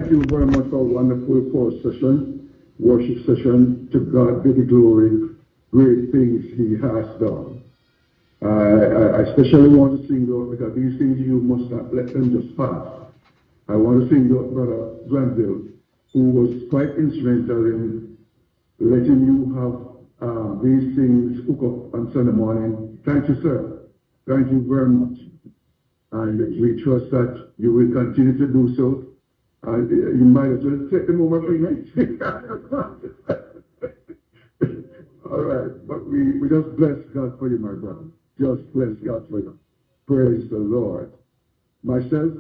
thank you very much for a wonderful session, worship session. To God be the glory. Great things He has done. I especially want to sing out because these things you must not let them just pass. I want to sing out Brother Granville, who was quite instrumental in letting you have these things hook up on Sunday morning. Thank you, sir. Thank you very much. And we trust that you will continue to do so. And you might as well take them over for me. All right. But we just bless God for you, my brother. Just bless God for you. Praise the Lord. Myself,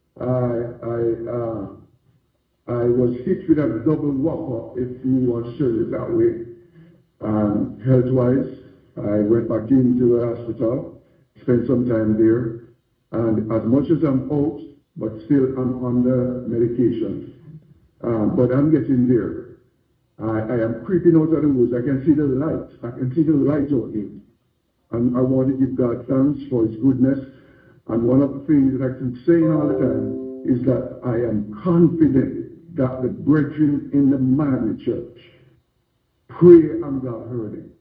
I was hit with a double whopper, if you want to show it that way. Health-wise, I went back into the hospital, spent some time there. And as much as I'm out, but still I'm under medication. But I'm getting there. I am creeping out of the woods. I can see the light. I can see the light out here. And I want to give God thanks for His goodness. And one of the things that I keep saying all the time is that I am confident that the brethren in the Miami church pray and God heard him.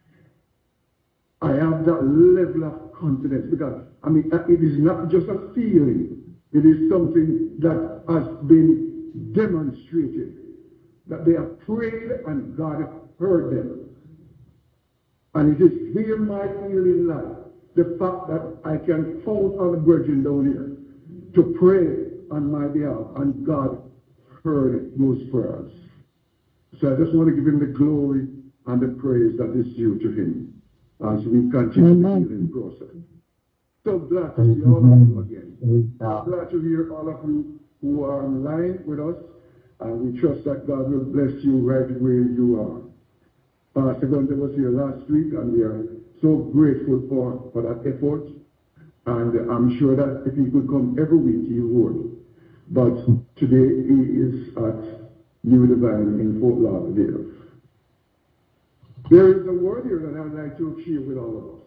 I have that level of confidence because, it is not just a feeling. It is something that has been demonstrated, that they have prayed and God heard them. And it is there my healing life, the fact that I can count on the brethren down here to pray on my behalf, and God heard those prayers. So I just want to give Him the glory and the praise that is due to Him as we continue the healing process. So glad to see all of you again. So glad to hear all of you who are online with us, and we trust that God will bless you right where you are. Pastor Gunter was here last week, and we are so grateful for that effort. And I'm sure that if he could come every week, he would. But today he is at New Divine in Fort Lauderdale. There is a word here that I would like to share with all of us.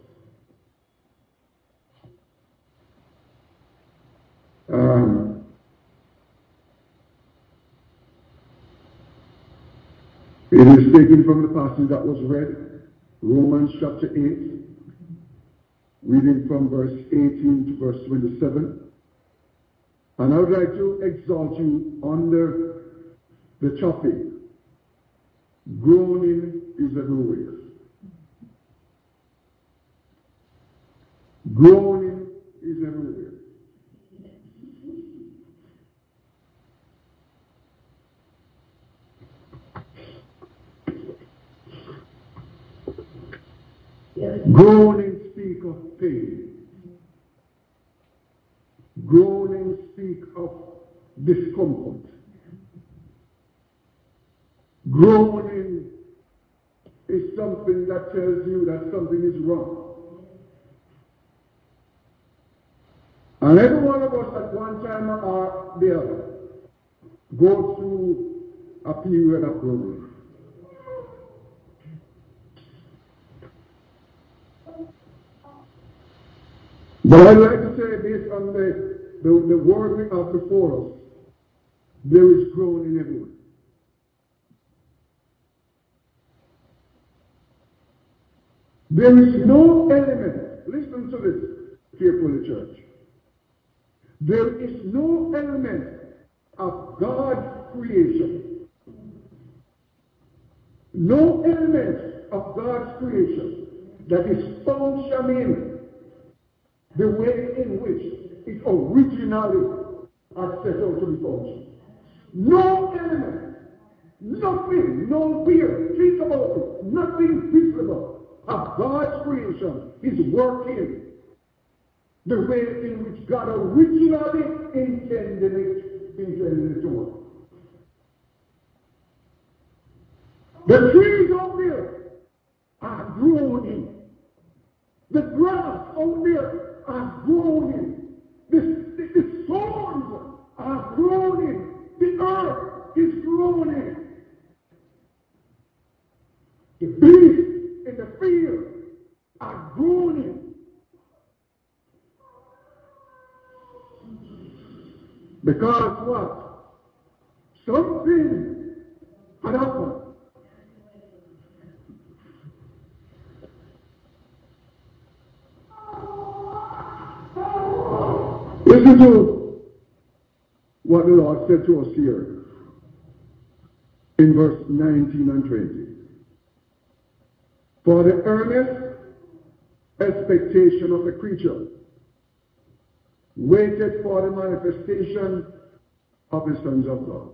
It is taken from the passage that was read, Romans chapter 8, reading from verse 18 to verse 27. And I would like to exalt you under the topic, groaning is everywhere. Groaning is everywhere. Groaning speak of pain. Groaning speak of discomfort. Groaning is something that tells you that something is wrong. And every one of us at one time or the other go through a period of groaning. But I'd like to say, based on the word we have before us, there is groaning everywhere. There is no element, listen to this carefully, church. There is no element of God's creation, no element of God's creation that is functioning the way in which it originally had set out to be functioned. No element, nothing, no fear, think about it, nothing visible of God's creation is working the way in which God originally intended it to work. The trees out there are groaning. The grass out there are groaning. The stones are groaning. The earth is groaning. The beasts in the field are groaning. Because what? Something had happened. Listen to what the Lord said to us here in verse 19 and 20. For the earnest expectation of the creature waited for the manifestation of the sons of God.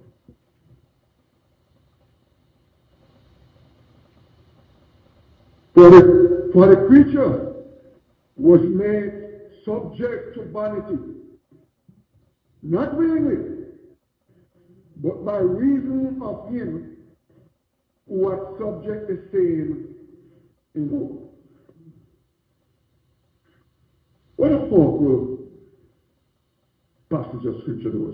For the creature was made subject to vanity, not willingly, but by reason of him who was subject the same in hope. What a powerful passage of scripture to us.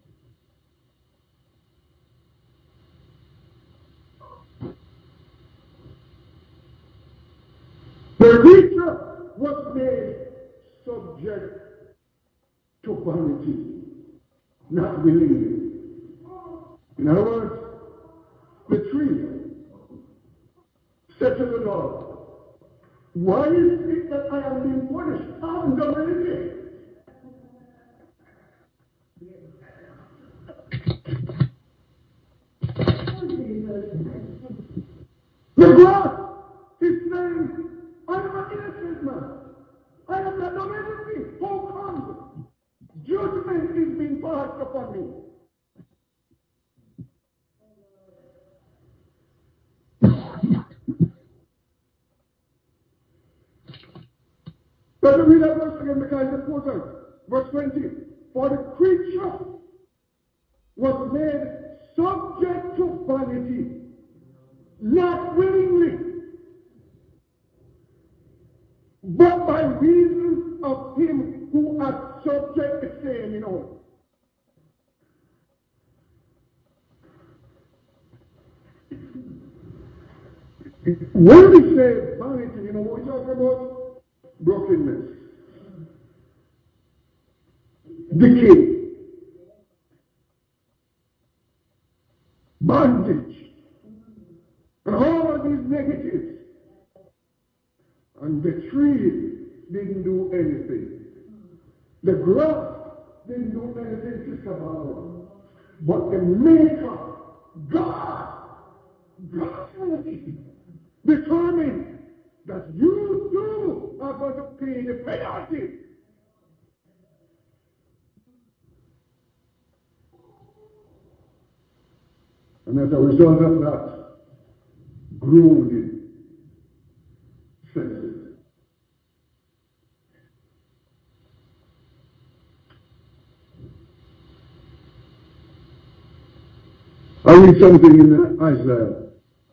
The creature was made subject to vanity, not willingly. In other words, the tree said to the Lord, why is it that I am being punished? I haven't done anything. The grass is saying, I am an innocent man. I have not done anything. How come judgment is being passed upon me? Let me read that verse again because it's important. Verse 20. For the creature was made subject to vanity, not willingly, but by reason of him who has subject the same in all. When we say vanity, you know what we talk about? Brokenness, decay, bondage, and all of these negatives. And the tree didn't do anything. The grass didn't do anything, Sister Barbara. But the Maker, God, determined that you too are going to pay the penalty. And as a result of that, groaning senses. I read something in Isaiah,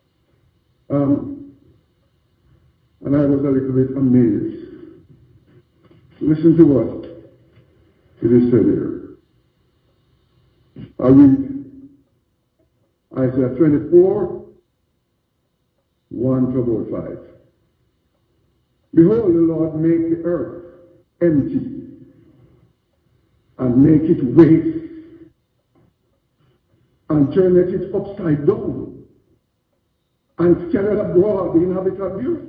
and I was a little bit amazed. Listen to what it is said here. I read Isaiah 24, 1 to about 5. Behold, the Lord make the earth empty and make it waste and turn it upside down and scatter abroad the inhabitants of the earth.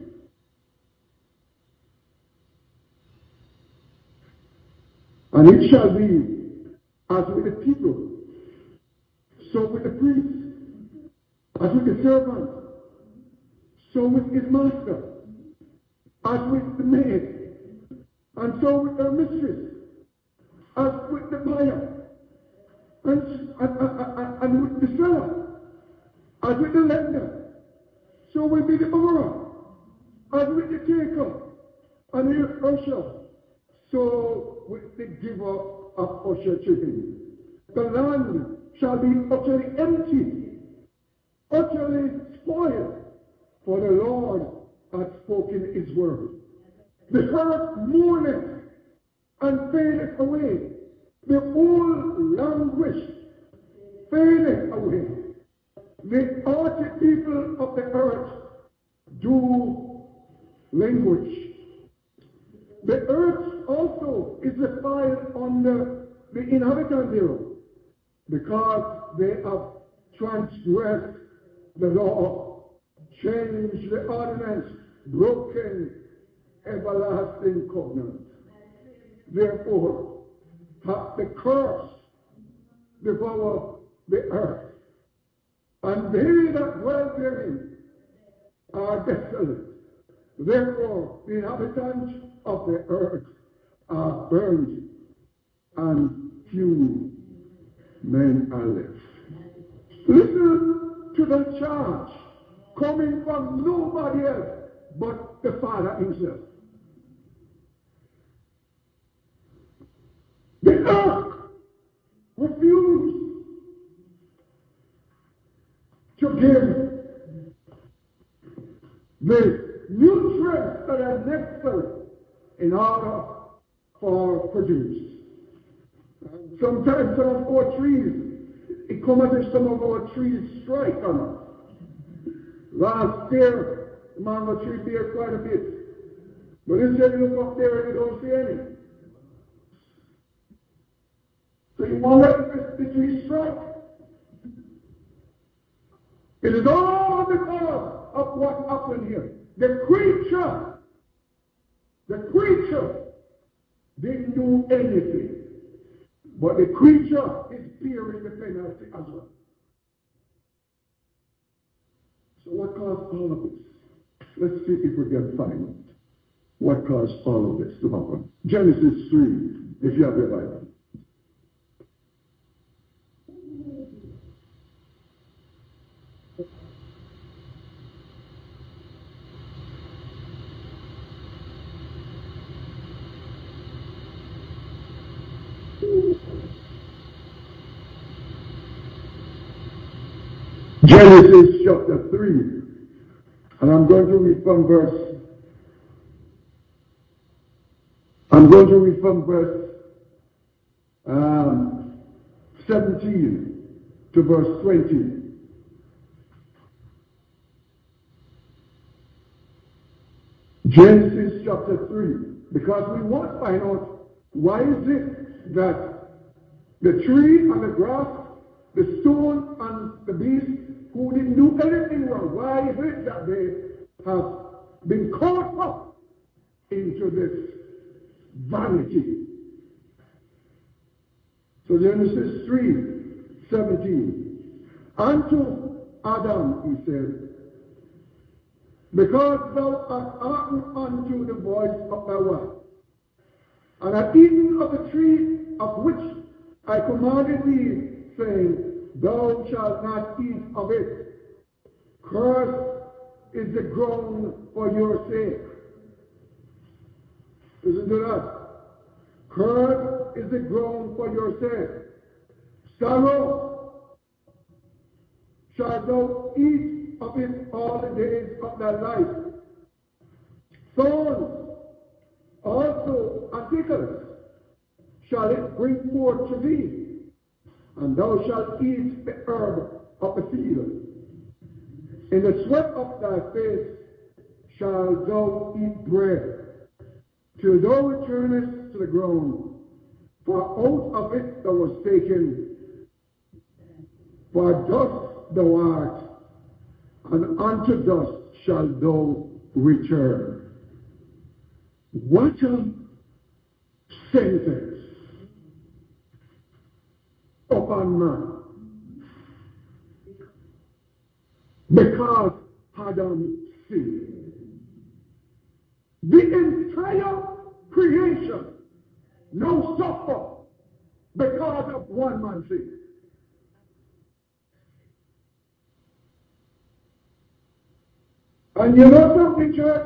And it shall be as with the people, so with the priest, as with the servant, so with his master, as with the maid, and so with her mistress, as with the buyer, and with the seller, as with the lender, so will be the borrower, as with the taker, and the usher, so with the giver of usher chicken. The land shall be utterly empty, utterly spoiled, for the Lord hath spoken his word. The earth mourneth and fadeth away. The whole languish fadeth away. The haughty people of the earth do languish. The earth also is defiled under the inhabitants thereof. because they have transgressed the law, changed the ordinance, broken everlasting covenant. Therefore, hath the curse devoured the earth, and they that dwell therein are desolate. Therefore, the inhabitants of the earth are burned, and few men are left. Listen to the charge coming from nobody else but the Father himself. The earth refused to give the nutrients that are necessary in order for produce. Sometimes some of our trees, it comes as if some of our trees strike on us. Last year, the mango tree bear quite a bit. But this year you look up there and you don't see any. So you wonder if the tree strike. It is all because of what happened here. The creature didn't do anything. But the creature is bearing the penalty as well. So what caused all of this? Let's see if we can find out what caused all of this to happen. Genesis 3, if you have your Bible. Genesis chapter 3, and I'm going to read from verse 17 to verse 20. Genesis chapter 3, because we want to find out why is it that the tree and the grass, the stone and the beast, who didn't do anything wrong, why is it that they have been caught up into this vanity? So Genesis 3:17. Unto Adam he said, because thou art hearkened unto the voice of thy wife, and hast eaten of the tree of which I commanded thee, saying, thou shalt not eat of it. Cursed is the ground for your sake. Listen to that. Cursed is the ground for your sake. Sorrow shalt thou eat of it all the days of thy life. Thorns also and prickles shall it bring forth to thee, and thou shalt eat the herb of the field. In the sweat of thy face shalt thou eat bread, till thou returnest to the ground. For out of it thou wast taken, for dust thou art, and unto dust shalt thou return. What a sentence upon man. Because Adam sinned. The entire creation now suffer because of one man's sin. And you know something, church?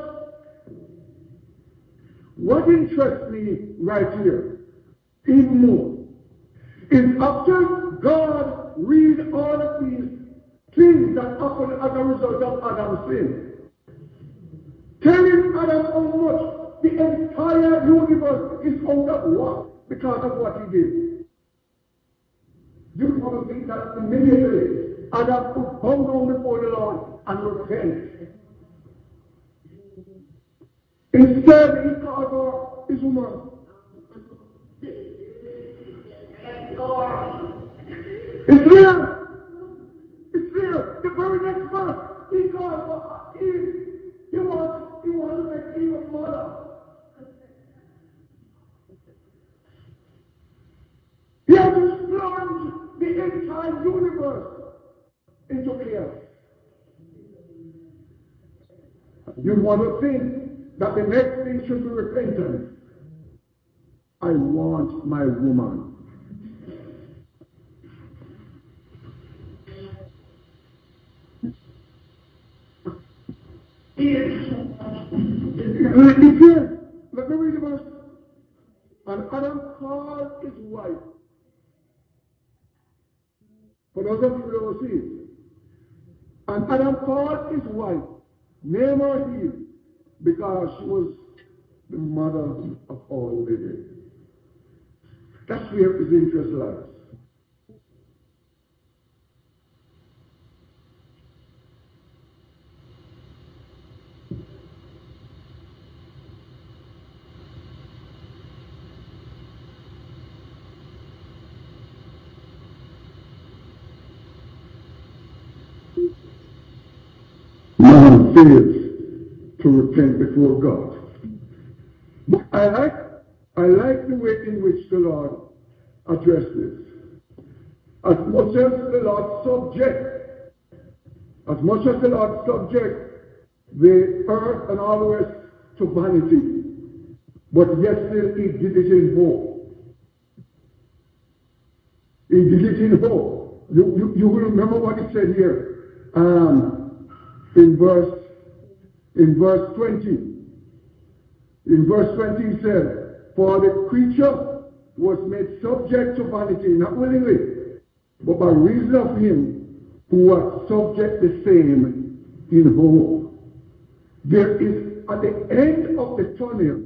What interests me right here, even more, is after God read all of these things that happened as a result of Adam's sin, telling Adam how much the entire universe is out of whack because of what he did. You probably think that immediately Adam could bow down before the Lord and repent. Instead, he called her his woman. It's there. It's there. The very next verse, he calls for Eve. He wants to make Eve a mother. He has to plunge the entire universe into chaos. You want to think that the next thing should be repentance. I want my woman. Let me read the verse. And Adam called his wife. For those of you who don't see it. And Adam called his wife, name her Eve, because she was the mother of all living. That's where his interest lies. Man fails to repent before God. But I like the way in which the Lord addressed this. As much as the Lord subject the earth and all the rest to vanity, but yet still he did it in hope. He did it in hope. You will remember what he said here in verse 20. In verse 20 he said, for the creature was made subject to vanity, not willingly, but by reason of him who was subject the same in hope. There is at the end of the tunnel,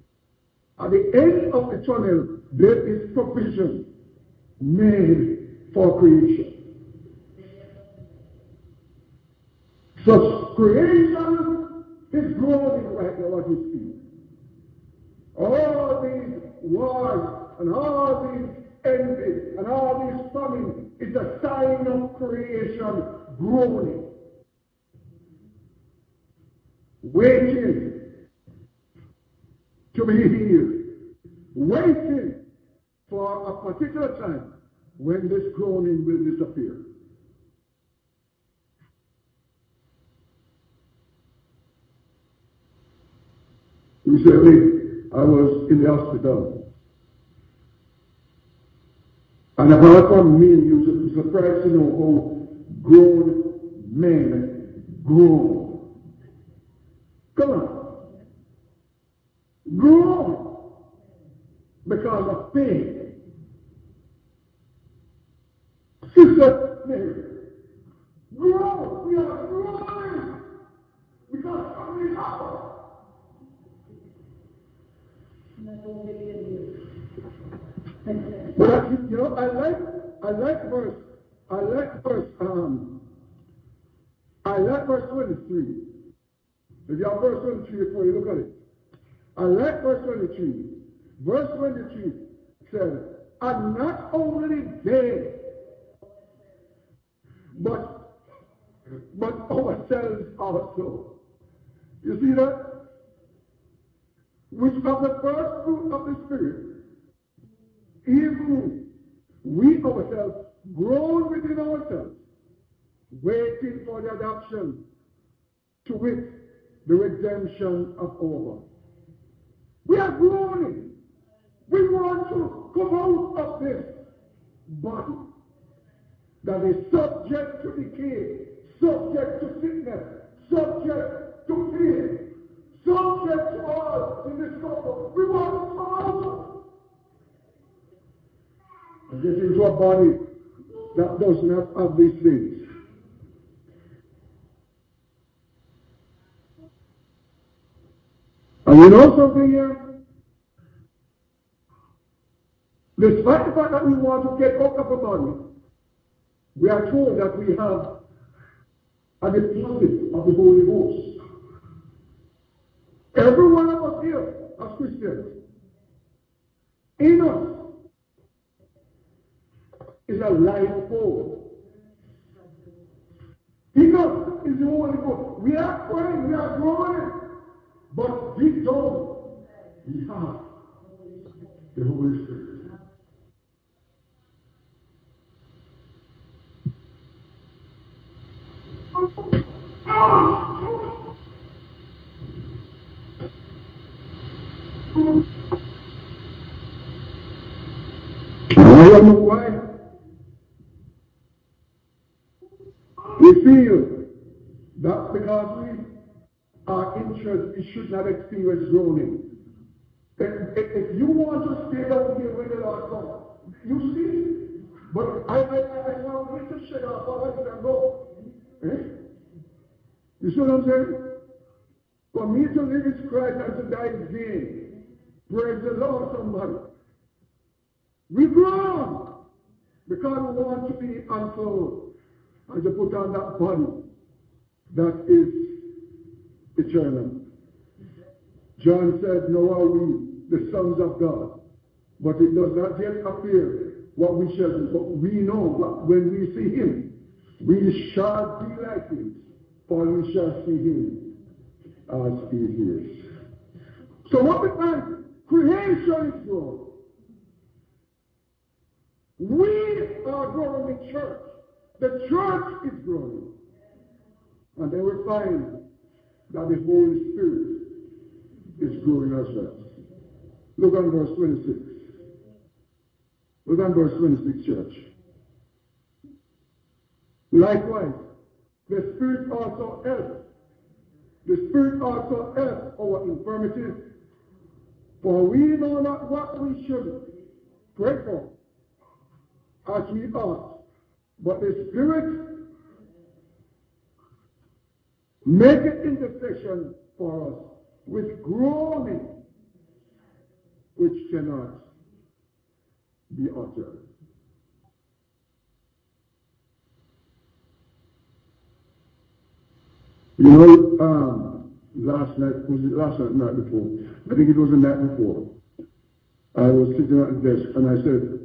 there is provision made for creation. Such creation is growing right now as we speak. All these wars and all these envy and all these famine is a sign of creation growing, waiting to be healed, waiting for a particular time when this groaning will disappear. Recently, I was in the hospital, and apart from me, you should be surprised to know how grown men groan. Come on. Groan because of pain. Sister Mary, groan. We are growing because something happened. But I like verse 23. If you have verse 23 before you look at it. I like verse 23. Verse 23 says, and not only they, but ourselves also. You see that? Which of the first fruit of the Spirit, even we ourselves, grown within ourselves, waiting for the adoption, to wit, the redemption of our body. We are groaning. We want to come out of this body that is subject to decay, subject to sickness, subject to pain, subject to all in this trouble. We want to come out and get into a body that does not have these things. And you know something here? Despite the fact that we want to get out of the body, we are told that we have a deposit of the Holy Ghost. Every one of us here as Christians, in us, is a live hope. Enoch is the Holy Ghost. We are praying, we are growing, but deep down, we have the Holy Spirit. I don't know why. We feel that because we are interested, we should not experience groaning. If you want to stay down here when the Lord comes, you see. But I want you to shut up all right and go. Eh? You see what I'm saying? For me to live is Christ and to die is gain. Praise the Lord, somebody. We groan because we want to be unclothed and to put on that body that is eternal. John said, "Now are we the sons of God." But it does not yet appear what we shall do. But we know that when we see him, we shall be like him, for we shall see him as he is. So what we find, creation is growing. We are growing in church. The church is growing. And then we find that the Holy Spirit is growing as well. Look at verse 26. Look at verse 26, church. Likewise, the Spirit also helps. The Spirit also helps our infirmities. For we know not what we should pray for as we ought. But the Spirit maketh intercession for us with groaning which cannot be uttered. You know, last night night before? I think it was the night before. I was sitting at the desk and I said,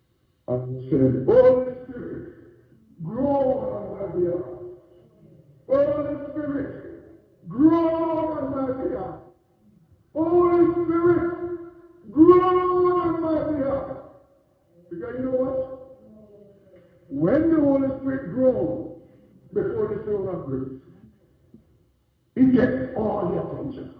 Holy Spirit, grow on my behalf. Holy Spirit, grow on my behalf. Holy Spirit, grow on my behalf. Because you know what? When the Holy Spirit grows before the throne of grace, he gets all the attention.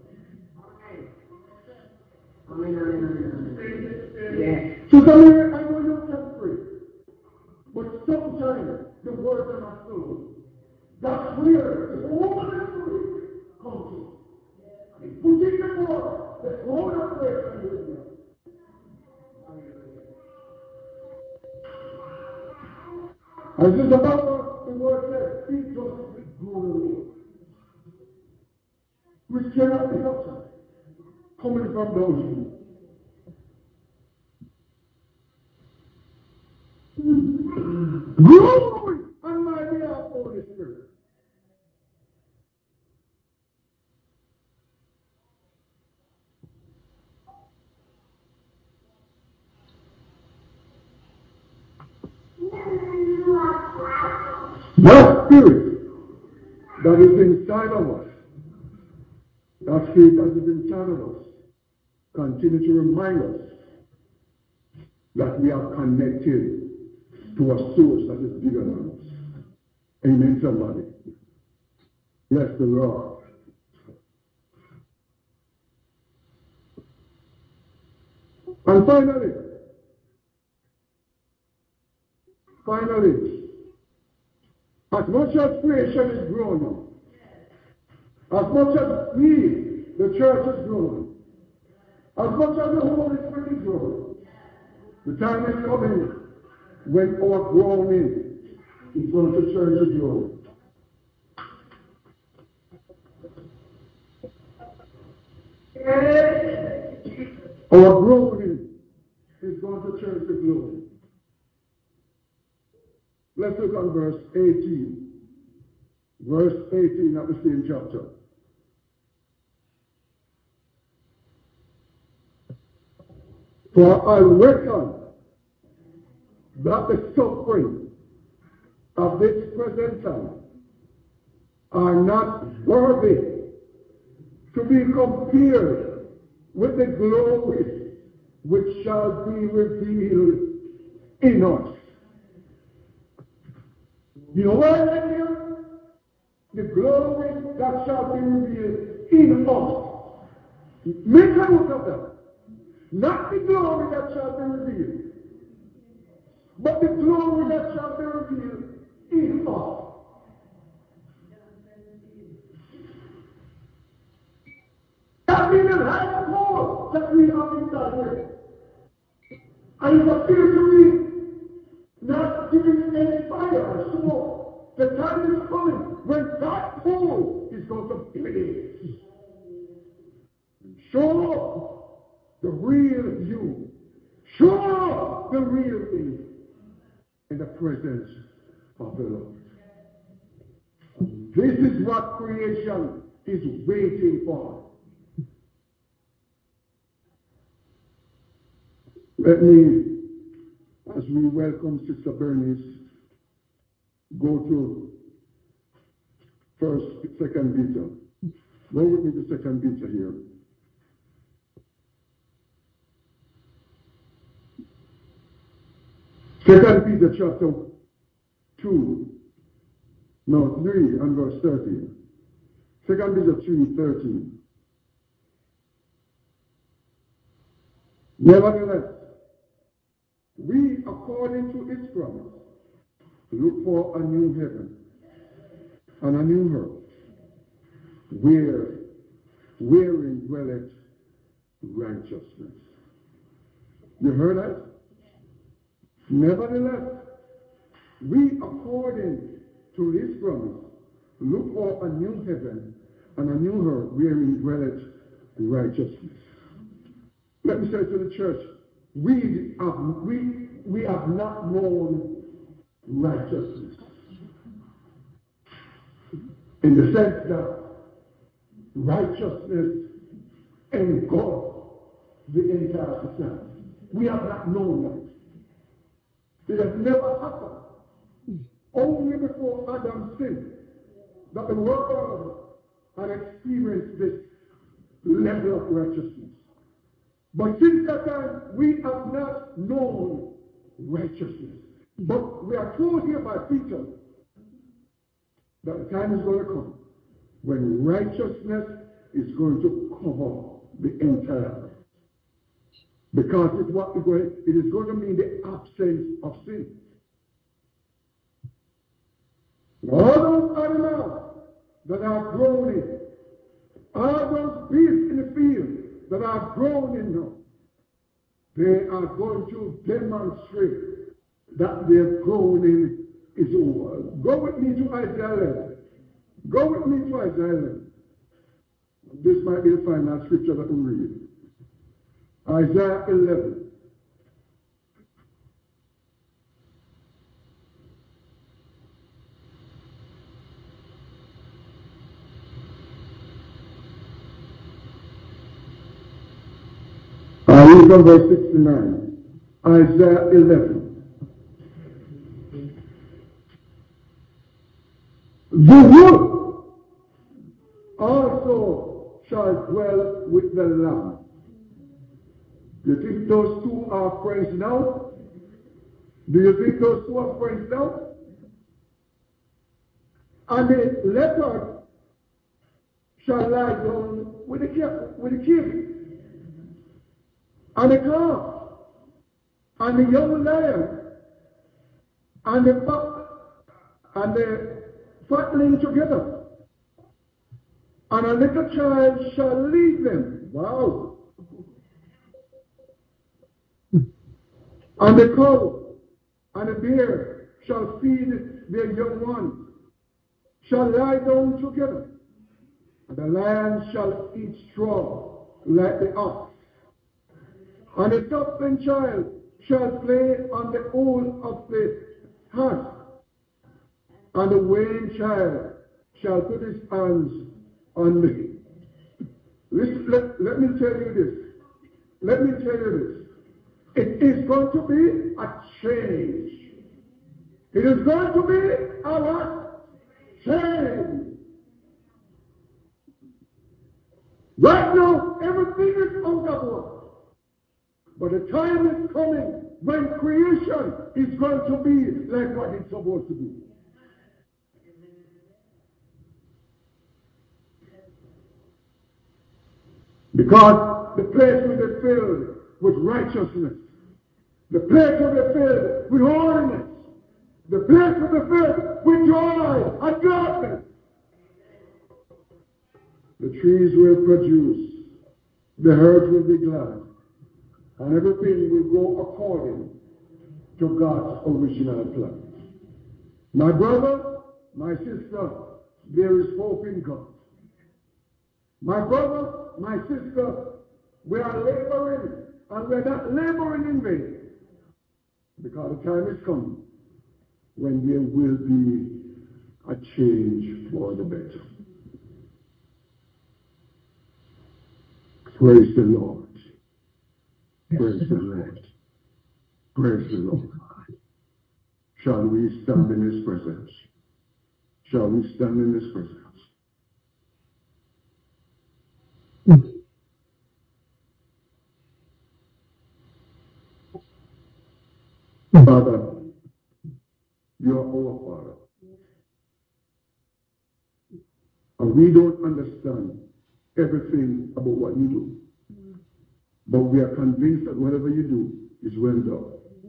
So sometimes I know you can pray, but sometimes the words are not so. That's where the Holy Spirit comes in. Put in the word, the throne of grace and wisdom. As this about the word says, it just grows, which cannot be uttered, coming from those glory on my behalf, Holy Spirit. That spirit that is inside of us, that spirit that is inside of us, continue to remind us that we are connected to a source that is bigger than us. Amen, somebody. Yes, the Lord. And finally, as much as creation is growing, as much as we, the church, is growing, as much as the Holy Spirit is growing, the time is coming when our groaning is going to turn to glory. Our groaning is going to turn to glory. Let's look at verse 18. Verse 18 of the same chapter. For I reckon that the suffering of this present time are not worthy to be compared with the glory which shall be revealed in us. You know what I like here? The glory that shall be revealed in us. Make a note of that. Not the glory that shall be revealed, but the glory that shall be revealed in us. That means the higher call that we have inside here. And it appears to be not giving any fire or smoke. The time is coming when that coal is going to blaze. Show the real you. Show the real me in the presence of the Lord. This is what creation is waiting for. Let me, as we welcome Sister Bernice, go to Second Peter. Go with me to Second Peter here. Second Peter chapter 3 and verse 13. Second Peter 3:13. Nevertheless, we, according to his promise, look for a new heaven and a new earth, wherein dwelleth righteousness. You heard that? Nevertheless, we, according to his promise, look for a new heaven and a new earth, wherein dwelleth righteousness. Let me say to the church, we have not known righteousness. In the sense that righteousness engulfs the entire society. We have not known that. It has never happened. Only before Adam sinned that the world had experienced this level of righteousness. But since that time, we have not known righteousness. But we are told here by Peter that the time is going to come when righteousness is going to cover the entire earth. Because it is going to mean the absence of sin. All those animals that are groaning, all those beasts in the field that are groaning now, they are going to demonstrate that their groaning is over. Go with me to Isaiah 11. Go with me to Isaiah 11. This might be the final scripture that we read. Isaiah 11. I read from verse 69. Isaiah 11. The wolf also shall dwell with the lamb. Do you think those two are friends now? Do you think those two are friends now? And the leopard shall lie down with the kid. And the calf, and the young lion, and the fatling together. And a little child shall lead them. Wow. And the cow and the bear shall feed their young ones, shall lie down together. And the lion shall eat straw like the ox. And the suckling child shall play on the hole of the hearth. And the weaned child shall put his hands on the... Let me tell you this. Let me tell you this. It is going to be a change. It is going to be a what? Change. Right now, everything is out of order. But the time is coming when creation is going to be like what it's supposed to be. Because the place will be filled with righteousness. The place will be filled with holiness. The place will be filled with joy and gladness. The trees will produce. The earth will be glad. And everything will go according to God's original plan. My brother, my sister, there is hope in God. My brother, my sister, we are laboring, and we are not laboring in vain. Because the time is coming when there will be a change for the better. Praise the Lord. Praise the Lord. Praise the Lord. Shall we stand in His presence? Shall we stand in His presence? Father, you are our Father. And we don't understand everything about what you do. But we are convinced that whatever you do is well done.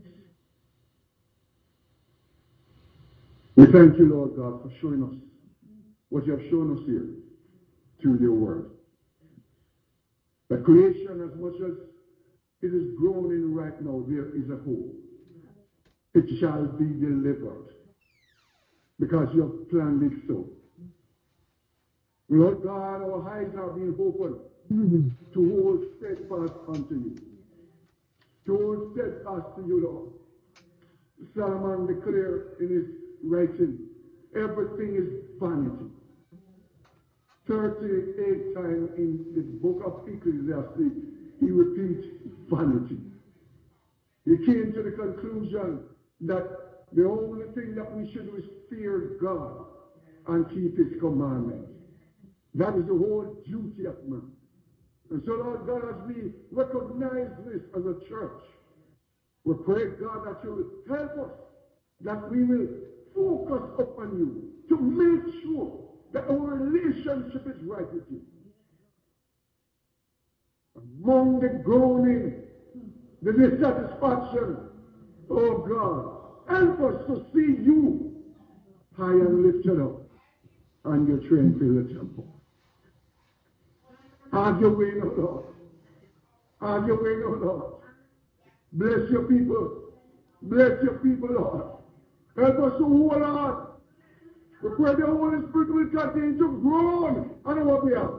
We thank you, Lord God, for showing us what you have shown us here through your word. The creation, as much as it is groaning right now, there is a hope. It shall be delivered because you have planned it so. Lord God, our eyes are being opened to hold steadfast unto you. To hold steadfast to you, Lord. Solomon declared in his writing, everything is vanity. 38 times in the book of Ecclesiastes, he repeats vanity. He came to the conclusion that the only thing that we should do is fear God and keep His commandments. That is the whole duty of man. And so, Lord God, as we recognize this as a church, we pray, God, that you will help us, that we will focus upon you to make sure that our relationship is right with you. Among the groaning, the dissatisfaction, oh God, help us to see you high and lifted up and your train fill the temple. Have your way, O Lord. Have your way, O Lord. Bless your people. Bless your people, Lord. Help us to hold on. We pray the Holy Spirit will continue to groan on our behalf.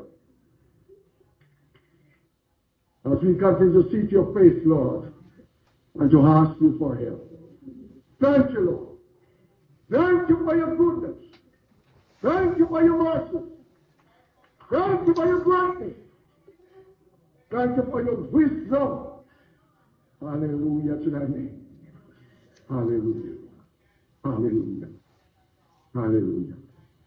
As we continue to seek your face, Lord, and to ask you for help. Thank you, Lord. Thank you for your goodness. Thank you for your mercy. Thank you for your greatness. Thank you for your wisdom. Hallelujah to thy name. Hallelujah. Hallelujah. Hallelujah.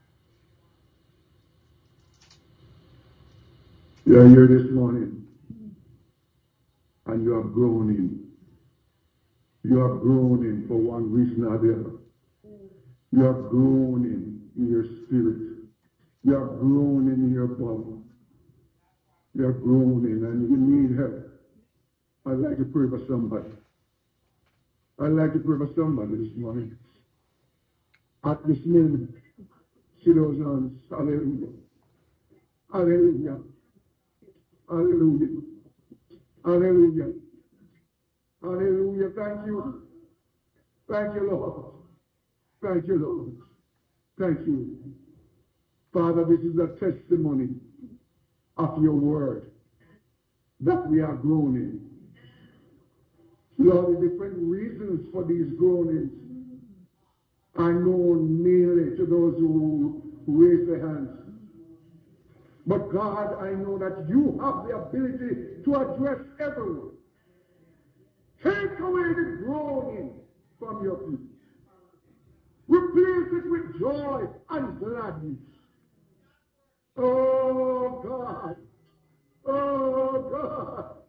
You are here this morning and you are groaning. You are groaning for one reason or the other. You are groaning in your spirit. You are groaning in your body. You are groaning and you need help. I'd like to pray for somebody. I'd like to pray for somebody this morning. At this moment, see those hands. Hallelujah. Hallelujah. Hallelujah. Hallelujah. Hallelujah. Thank you. Thank you, Lord. Thank you, Lord. Thank you. Father, this is a testimony of your word that we are groaning. Lord, the different reasons for these groanings are known mainly to those who raise their hands. But God, I know that you have the ability to address everyone. Take away the groaning from your people. Replace it with joy and gladness. Oh God. Oh God.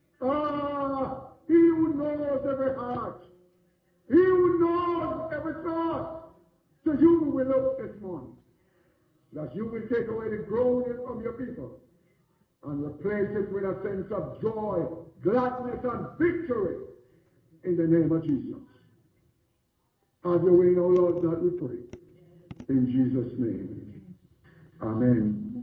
He who knows every heart. He who knows every thought. So you will look this morning. That you will take away the groaning from your people and replace it with a sense of joy, gladness, and victory in the name of Jesus. Have your way now, Lord God, we pray. In Jesus' name. Amen.